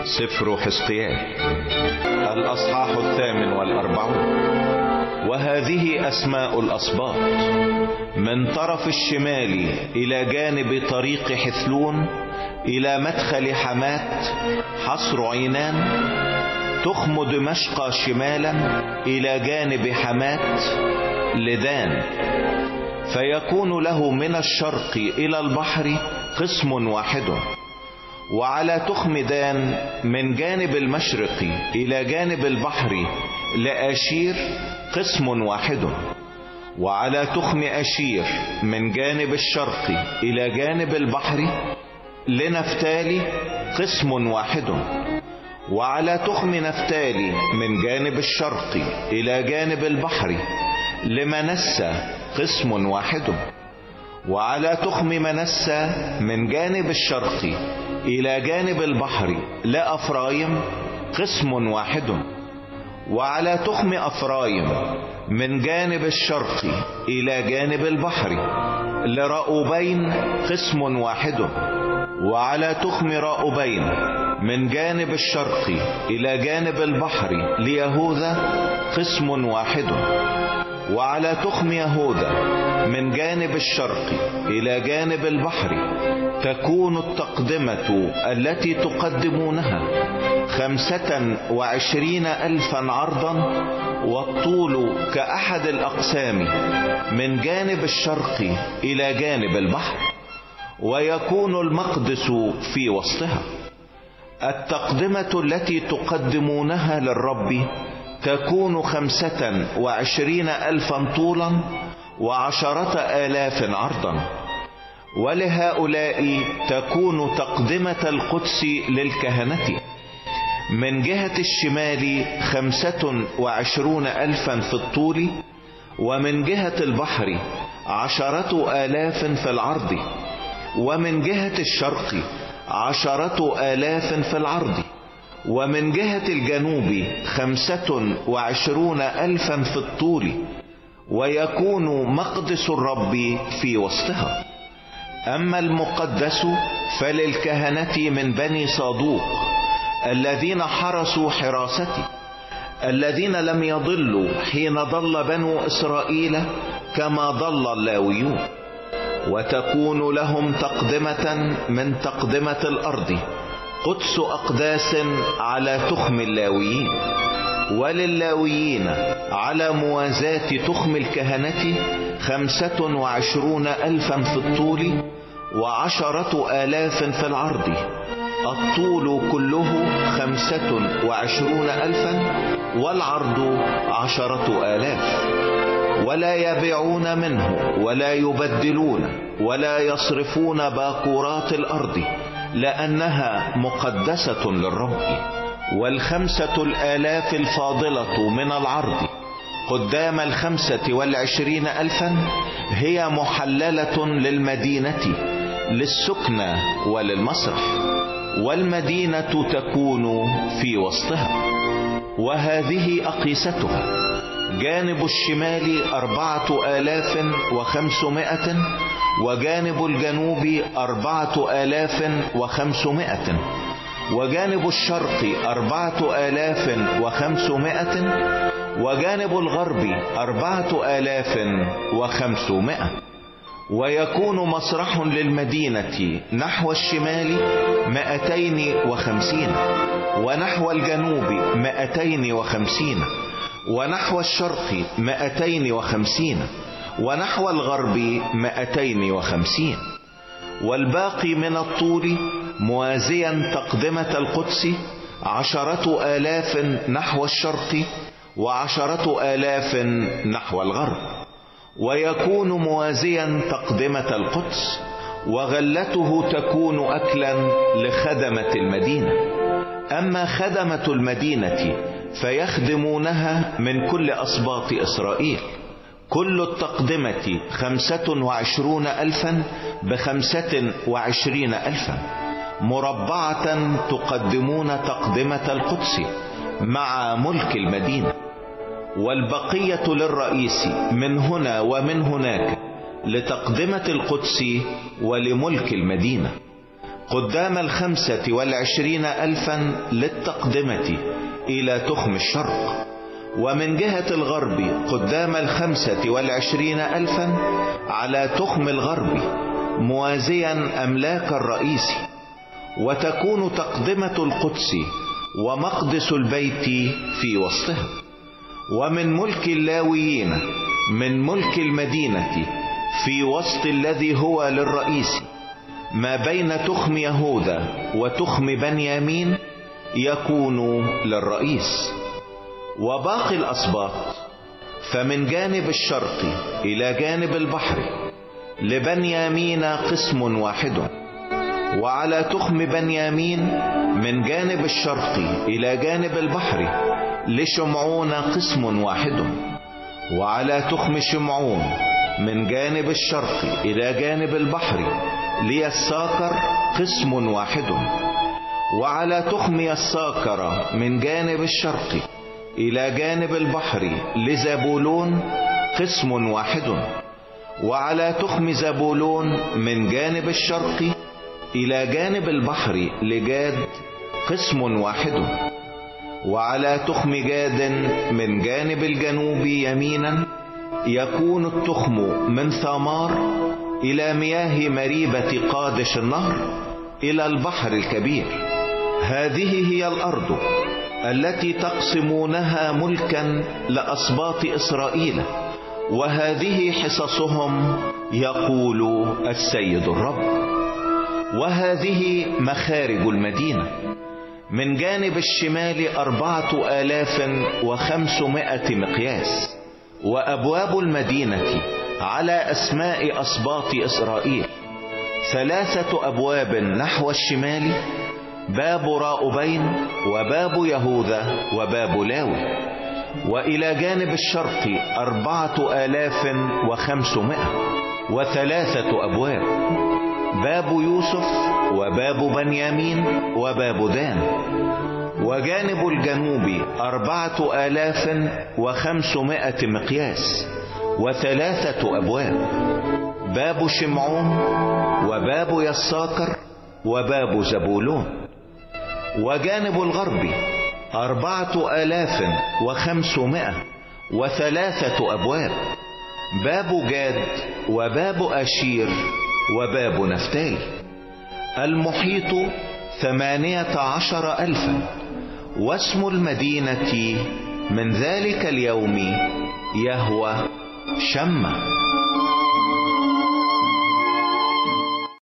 سفر حزقيال الأصحاح 48. وهذه أسماء الأسباط: من طرف الشمال إلى جانب طريق حثلون إلى مدخل حمات حصر عينان، تخم دمشق شمالا إلى جانب حمات لدان، فيكون له من الشرق إلى البحر قسم واحد. وعلى تخم دان من جانب المشرق إلى جانب البحر لآشير قسم واحد. وعلى تخم آشير من جانب الشرق إلى جانب البحر لنفتالي قسم واحد. وعلى تخم نفتالي من جانب الشرق إلى جانب البحر لمنسى قسم واحد. وعلى تخم منسى من جانب الشرق إلى جانب البحر لأفرايم قسم واحد. وعلى تخم أفرايم من جانب الشرق إلى جانب البحر لرأوبين قسم واحد. وعلى تخم رأوبين من جانب الشرق إلى جانب البحر ليهوذا قسم واحد. وعلى تخم يهوذا من جانب الشرق إلى جانب البحر تكون التقدمة التي تقدمونها 25,000 عرضا، والطول كأحد الأقسام من جانب الشرق إلى جانب البحر، ويكون المقدس في وسطها. التقدمة التي تقدمونها للرب تكون 25,000 طولا و10,000 عرضا. ولهؤلاء تكون تقدمة القدس للكهنة: من جهة الشمال 25,000 في الطول، ومن جهة البحر 10,000 في العرض، ومن جهة الشرق 10,000 في العرض، ومن جهة الجنوب 25,000 في الطول، ويكون مقدس الرب في وسطها. أما المقدس فللكهنة من بني صادوق الذين حرسوا حراستي، الذين لم يضلوا حين ضل بنو إسرائيل كما ضل اللاويون. وتكون لهم تقدمة من تقدمة الأرض قدس أقداس على تخم اللاويين. وللاويين على موازاة تخم الكهنة 25,000 في الطول و10,000 في العرض، الطول كله 25,000 والعرض 10,000. ولا يبيعون منه ولا يبدلون ولا يصرفون باكورات الأرض، لأنها مقدسة للرب. 5,000 الفاضلة من العرض قدام 25,000 هي محللة للمدينة للسكنى وللمسرح، والمدينة تكون في وسطها. وهذه أقيستها: جانب الشمال 4,500، وجانب الجنوب 4,500، وجانب الشرق 4,500، وجانب الغرب 4,500. ويكون مسرح للمدينة نحو الشمال 250، ونحو الجنوب 250، ونحو الشرق 250، ونحو الغرب 250. والباقي من الطول موازيا تقدمة القدس 10,000 نحو الشرق و10,000 نحو الغرب، ويكون موازيا تقدمة القدس. وغلته تكون أكلا لخدمة المدينة. أما خدمة المدينة فيخدمونها من كل أسباط إسرائيل. كل التقدمة 25,000 ب25,000 مربعة، تقدمون تقدمة القدس مع ملك المدينة. والبقية للرئيس من هنا ومن هناك لتقدمة القدس ولملك المدينة. قدام 25,000 للتقدمة إلى تخم الشرق. ومن جهة الغرب قدام 25,000 على تخم الغرب موازيا أملاك الرئيس. وتكون تقدمة القدس ومقدس البيت في وسطها. ومن ملك اللاويين من ملك المدينة في وسط الذي هو للرئيس ما بين تخم يهوذا وتخم بنيامين يكون للرئيس. وباقي الأسباط فمن جانب الشرق إلى جانب البحر لبنيامين قسم واحد. وعلى تخم بنيامين من جانب الشرق إلى جانب البحر لشمعون قسم واحد. وعلى تخم شمعون من جانب الشرق إلى جانب البحر ليساكر قسم واحد. وعلى تخم يساكر من جانب الشرق إلى جانب البحر لزبولون قسم واحد. وعلى تخم زبولون من جانب الشرق إلى جانب البحر لجاد قسم واحد. وعلى تخم جاد من جانب الجنوب يمينا يكون التخم من ثمار إلى مياه مريبة قادش النهر إلى البحر الكبير. هذه هي الأرض التي تقسمونها ملكا لأسباط إسرائيل، وهذه حصصهم يقول السيد الرب. وهذه مخارج المدينة: من جانب الشمال 4,500 مقياس. وأبواب المدينة على أسماء أسباط إسرائيل 3 أبواب نحو الشمال: باب راؤبين وباب يهوذا وباب لاوي. وإلى جانب الشرق 4,503 أبواب: باب يوسف وباب بنيامين وباب دان. وجانب الجنوب 4,500 مقياس و3 أبواب: باب شمعون وباب يساكر وباب زبولون. وجانب الغرب 4,503 أبواب: باب جاد وباب أشير وباب نفتالي. المحيط 18,000. واسم المدينة من ذلك اليوم يهوى شمة.